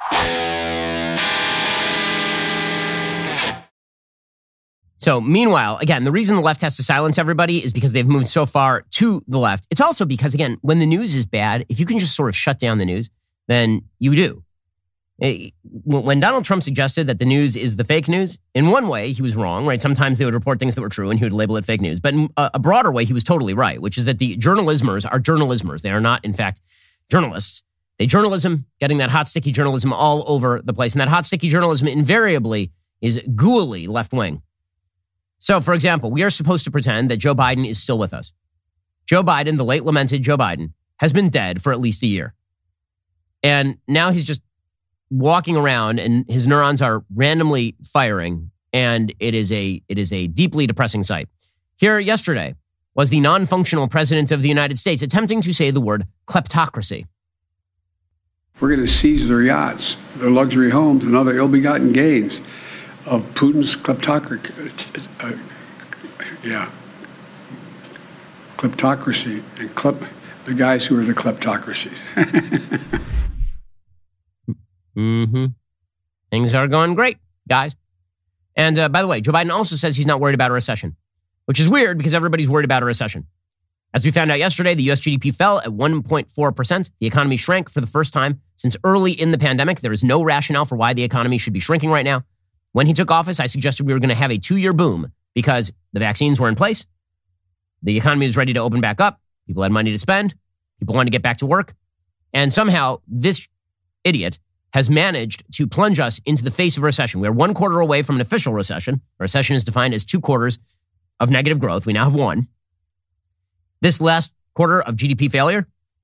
S1: So, meanwhile, again, the reason the left has to silence everybody is because they've moved so far to the left. It's also because, again, when the news is bad, if you can just sort of shut down the news, then you do. When Donald Trump suggested that the news is the fake news, in one way, he was wrong, right? Sometimes they would report things that were true and he would label it fake news. But in a broader way, he was totally right, which is that the journalismers are journalismers. They are not, in fact, journalists. They journalism, getting that hot, sticky journalism all over the place. And that hot, sticky journalism invariably is gooily left-wing. So, for example, we are supposed to pretend that Joe Biden is still with us. Joe Biden, the late lamented Joe Biden, has been dead for at least a year. And now he's just walking around and his neurons are randomly firing, and it is a deeply depressing sight. Here yesterday was the non-functional president of the United States attempting to say the word kleptocracy.
S5: We're going to seize their yachts, their luxury homes, and other ill-begotten gains of Putin's kleptocracy. Kleptocracy and the guys who are the kleptocracies.
S1: Mm-hmm. Things are going great, guys. And by the way, Joe Biden also says he's not worried about a recession, which is weird because everybody's worried about a recession. As we found out yesterday, the U.S. GDP fell at 1.4%. The economy shrank for the first time since early in the pandemic. There is no rationale for why the economy should be shrinking right now. When he took office, I suggested we were going to have a 2-year boom because the vaccines were in place. The economy was ready to open back up. People had money to spend. People wanted to get back to work. And somehow this idiot has managed to plunge us into the face of a recession. We are 1 quarter away from an official recession. A recession is defined as 2 quarters of negative growth. We now have 1. This last quarter of GDP failure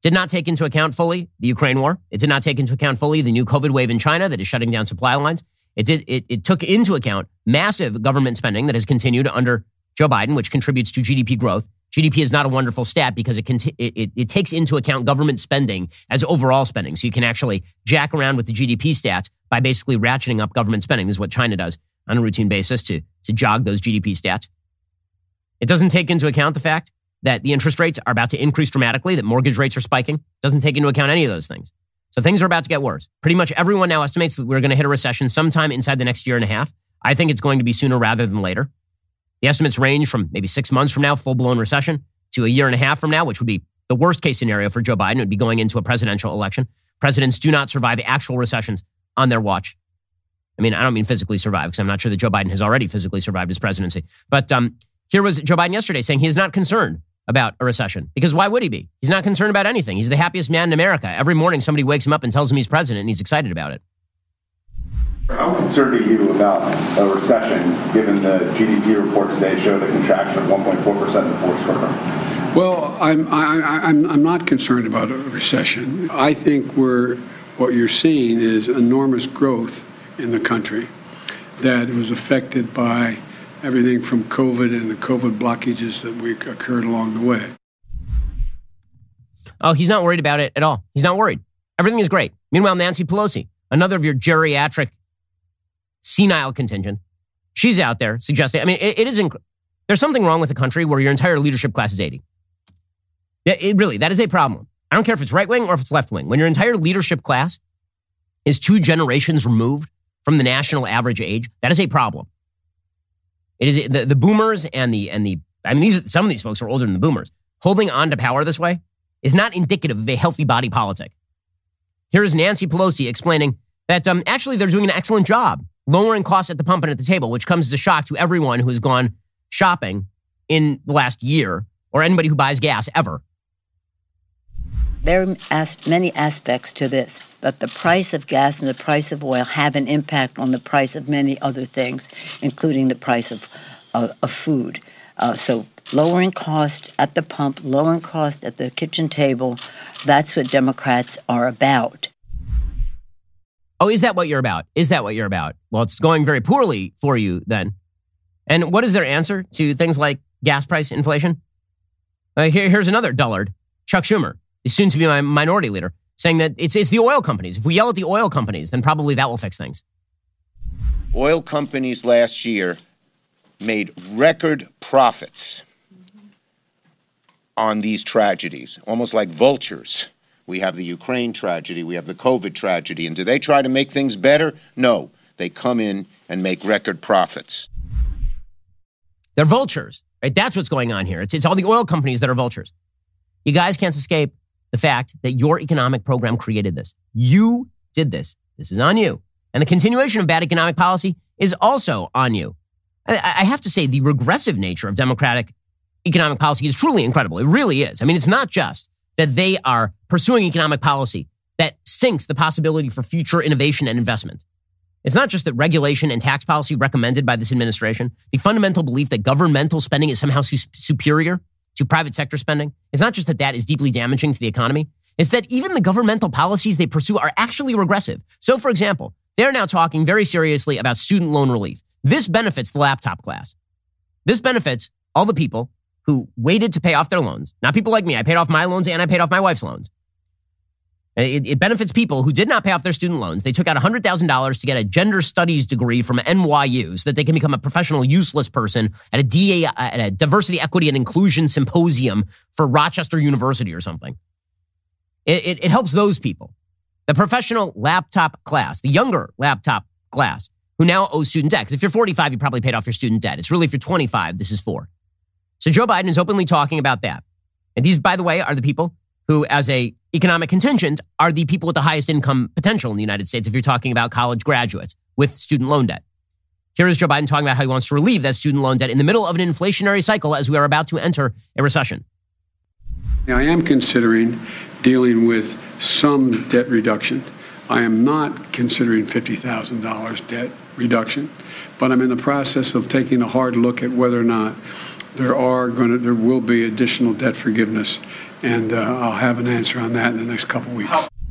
S1: did not take into account fully the Ukraine war. It did not take into account fully the new COVID wave in China that is shutting down supply lines. It took into account massive government spending that has continued under Joe Biden, which contributes to GDP growth. GDP is not a wonderful stat because it takes into account government spending as overall spending. So you can actually jack around with the GDP stats by basically ratcheting up government spending. This is what China does on a routine basis to jog those GDP stats. It doesn't take into account the fact that the interest rates are about to increase dramatically, that mortgage rates are spiking. It doesn't take into account any of those things. So things are about to get worse. Pretty much everyone now estimates that we're going to hit a recession sometime inside the next year and a half. I think it's going to be sooner rather than later. The estimates range from maybe 6 months from now, full-blown recession, to a year and a half from now, which would be the worst-case scenario for Joe Biden. It would be going into a presidential election. Presidents do not survive actual recessions on their watch. I mean, I don't mean physically survive, because I'm not sure that Joe Biden has already physically survived his presidency. But here was Joe Biden yesterday saying he is not concerned about a recession. Because why would he be? He's not concerned about anything. He's the happiest man in America. Every morning somebody wakes him up and tells him he's president, and he's excited about it.
S6: How concerned are you about a recession, given the GDP report today showed a contraction of 1.4% in the fourth quarter?
S5: Well, I'm not concerned about a recession. I think what you're seeing is enormous growth in the country that was affected by everything from COVID and the COVID blockages that occurred along the way.
S1: Oh, he's not worried about it at all. He's not worried. Everything is great. Meanwhile, Nancy Pelosi, another of your geriatric senile contingent, she's out there suggesting, I mean, there's something wrong with a country where your entire leadership class is 80. That is a problem. I don't care if it's right wing or if it's left wing. When your entire leadership class is 2 generations removed from the national average age, that is a problem. It is the boomers and some of these folks are older than the boomers. Holding on to power this way is not indicative of a healthy body politic. Here is Nancy Pelosi explaining that actually they're doing an excellent job lowering costs at the pump and at the table, which comes as a shock to everyone who has gone shopping in the last year or anybody who buys gas ever.
S7: There are many aspects to this, but the price of gas and the price of oil have an impact on the price of many other things, including the price of food. So lowering cost at the pump, lowering cost at the kitchen table, that's what Democrats are about.
S1: Oh, is that what you're about? Is that what you're about? Well, it's going very poorly for you then. And what is their answer to things like gas price inflation? Here's another dullard, Chuck Schumer, the soon-to-be minority leader, saying that it's the oil companies. If we yell at the oil companies, then probably that will fix things.
S8: Oil companies last year made record profits on these tragedies, almost like vultures. We have the Ukraine tragedy, we have the COVID tragedy, and do they try to make things better? No, they come in and make record profits.
S1: They're vultures, right? That's what's going on here. It's all the oil companies that are vultures. You guys can't escape the fact that your economic program created this. You did this. This is on you. And the continuation of bad economic policy is also on you. I have to say, the regressive nature of Democratic economic policy is truly incredible. It really is. I mean, it's not just that they are pursuing economic policy that sinks the possibility for future innovation and investment. It's not just that regulation and tax policy recommended by this administration, the fundamental belief that governmental spending is somehow superior to private sector spending. It's not just that that is deeply damaging to the economy. It's that even the governmental policies they pursue are actually regressive. So, for example, they're now talking very seriously about student loan relief. This benefits the laptop class. This benefits all the people who waited to pay off their loans. Not people like me. I paid off my loans and I paid off my wife's loans. It benefits people who did not pay off their student loans. They took out $100,000 to get a gender studies degree from NYU so that they can become a professional useless person at a diversity, equity, and inclusion symposium for Rochester University or something. It helps those people. The professional laptop class, the younger laptop class, who now owes student debt. Because if you're 45, you probably paid off your student debt. It's really if you're 25, this is for. So Joe Biden is openly talking about that. And these, by the way, are the people who, as a economic contingent, are the people with the highest income potential in the United States if you're talking about college graduates with student loan debt. Here is Joe Biden talking about how he wants to relieve that student loan debt in the middle of an inflationary cycle as we are about to enter a recession.
S5: I am considering dealing with some debt reduction. I am not considering $50,000 debt reduction, but I'm in the process of taking a hard look at whether or not there will be additional debt forgiveness, and I'll have an answer on that in the next couple of weeks.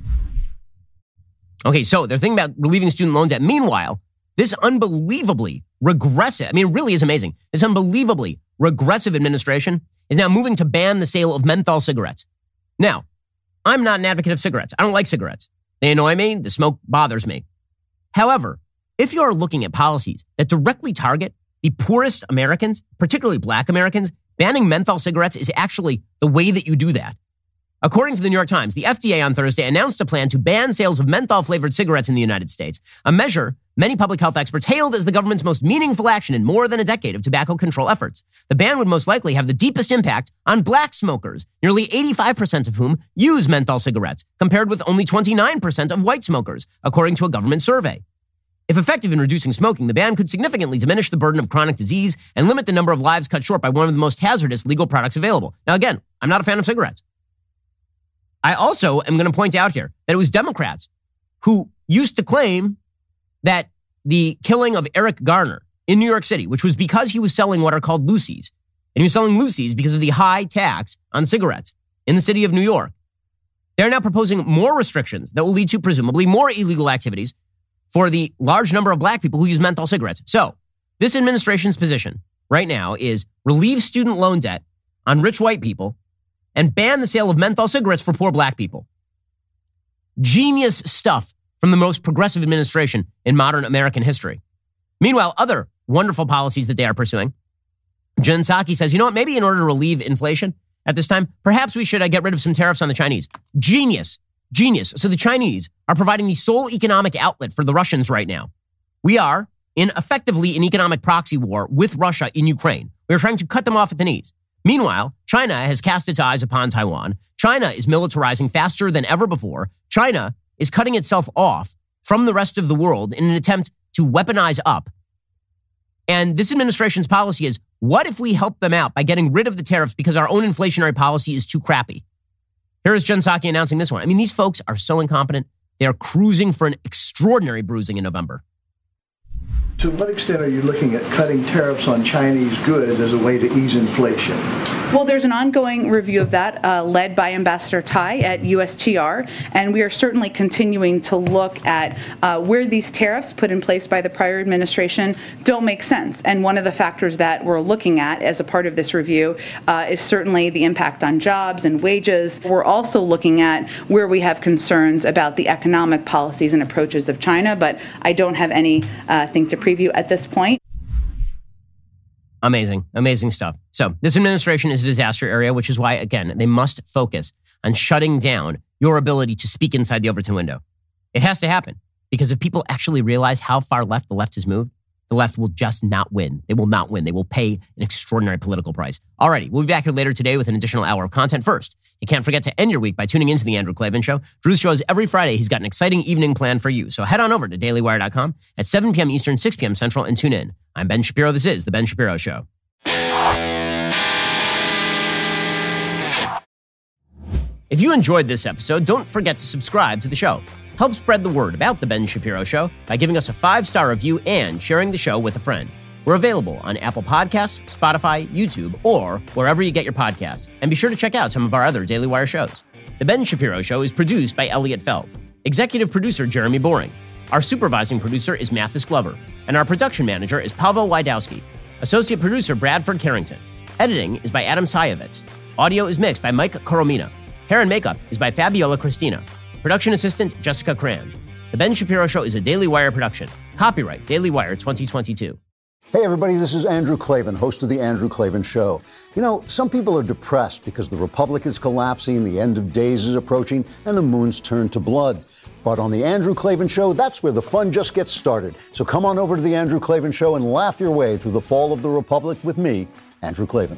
S1: Okay, so they're thinking about relieving student loan debt. Meanwhile, this unbelievably regressive, it really is amazing. This unbelievably regressive administration is now moving to ban the sale of menthol cigarettes. Now, I'm not an advocate of cigarettes. I don't like cigarettes. They annoy me. The smoke bothers me. However, if you are looking at policies that directly target the poorest Americans, particularly Black Americans, banning menthol cigarettes is actually the way that you do that. According to the New York Times, the FDA on Thursday announced a plan to ban sales of menthol-flavored cigarettes in the United States, a measure many public health experts hailed as the government's most meaningful action in more than a decade of tobacco control efforts. The ban would most likely have the deepest impact on Black smokers, nearly 85% of whom use menthol cigarettes, compared with only 29% of white smokers, according to a government survey. If effective in reducing smoking, the ban could significantly diminish the burden of chronic disease and limit the number of lives cut short by one of the most hazardous legal products available. Now, again, I'm not a fan of cigarettes. I also am going to point out here that it was Democrats who used to claim that the killing of Eric Garner in New York City, which was because he was selling what are called loosies, and he was selling loosies because of the high tax on cigarettes in the city of New York. They're now proposing more restrictions that will lead to presumably more illegal activities for the large number of Black people who use menthol cigarettes. So this administration's position right now is relieve student loan debt on rich white people and ban the sale of menthol cigarettes for poor Black people. Genius stuff from the most progressive administration in modern American history. Meanwhile, other wonderful policies that they are pursuing. Jen Psaki says, you know what, maybe in order to relieve inflation at this time, perhaps we should get rid of some tariffs on the Chinese. Genius. So the Chinese are providing the sole economic outlet for the Russians right now. We are in effectively an economic proxy war with Russia in Ukraine. We are trying to cut them off at the knees. Meanwhile, China has cast its eyes upon Taiwan. China is militarizing faster than ever before. China is cutting itself off from the rest of the world in an attempt to weaponize up. And this administration's policy is, what if we help them out by getting rid of the tariffs because our own inflationary policy is too crappy? Here is Jen Psaki announcing this one. I mean, these folks are so incompetent. They are cruising for an extraordinary bruising in November.
S9: To what extent are you looking at cutting tariffs on Chinese goods as a way to ease inflation?
S10: Well, there's an ongoing review of that led by Ambassador Tai at USTR, and we are certainly continuing to look at where these tariffs put in place by the prior administration don't make sense. And one of the factors that we're looking at as a part of this review is certainly the impact on jobs and wages. We're also looking at where we have concerns about the economic policies and approaches of China, but I don't have anything to preview at this point.
S1: Amazing stuff. So this administration is a disaster area, which is why, again, they must focus on shutting down your ability to speak inside the Overton window. It has to happen, because if people actually realize how far left the left has moved, the left will just not win. They will not win. They will pay an extraordinary political price. Alrighty, we'll be back here later today with an additional hour of content. First, you can't forget to end your week by tuning into The Andrew Klavan Show. Drew's show is every Friday. He's got an exciting evening planned for you. So head on over to dailywire.com at 7 p.m. Eastern, 6 p.m. Central, and tune in. I'm Ben Shapiro. This is The Ben Shapiro Show. If you enjoyed this episode, don't forget to subscribe to the show. Help spread the word about The Ben Shapiro Show by giving us a 5-star review and sharing the show with a friend. We're available on Apple Podcasts, Spotify, YouTube, or wherever you get your podcasts. And be sure to check out some of our other Daily Wire shows. The Ben Shapiro Show is produced by Elliot Feld. Executive producer Jeremy Boring. Our supervising producer is Mathis Glover. And our production manager is Pavel Wydowski. Associate producer Bradford Carrington. Editing is by Adam Sayevitz. Audio is mixed by Mike Coromina. Hair and makeup is by Fabiola Cristina. Production assistant, Jessica Crand. The Ben Shapiro Show is a Daily Wire production. Copyright Daily Wire 2022.
S11: Hey, everybody, this is Andrew Klavan, host of The Andrew Klavan Show. You know, some people are depressed because the republic is collapsing, the end of days is approaching, and the moon's turned to blood. But on The Andrew Klavan Show, that's where the fun just gets started. So come on over to The Andrew Klavan Show and laugh your way through the fall of the republic with me, Andrew Klavan.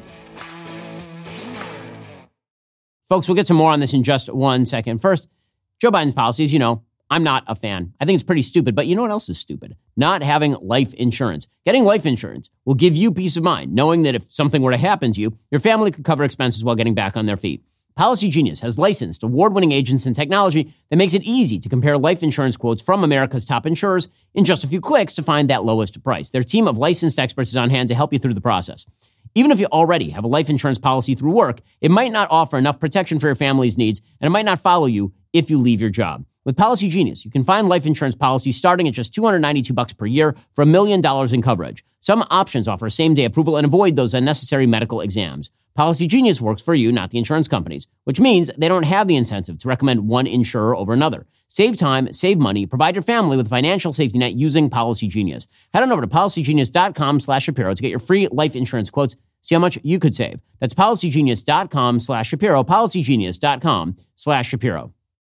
S1: Folks, we'll get to more on this in just 1 second. First, Joe Biden's policies, I'm not a fan. I think it's pretty stupid, but you know what else is stupid? Not having life insurance. Getting life insurance will give you peace of mind, knowing that if something were to happen to you, your family could cover expenses while getting back on their feet. Policy Genius has licensed award-winning agents and technology that makes it easy to compare life insurance quotes from America's top insurers in just a few clicks to find that lowest price. Their team of licensed experts is on hand to help you through the process. Even if you already have a life insurance policy through work, it might not offer enough protection for your family's needs, and it might not follow you if you leave your job. With Policy Genius, you can find life insurance policies starting at just $292 per year for $1 million in coverage. Some options offer same-day approval and avoid those unnecessary medical exams. Policy Genius works for you, not the insurance companies, which means they don't have the incentive to recommend one insurer over another. Save time, save money, provide your family with a financial safety net using Policy Genius. Head on over to policygenius.com/Shapiro to get your free life insurance quotes. See how much you could save. That's policygenius.com/Shapiro, policygenius.com/Shapiro.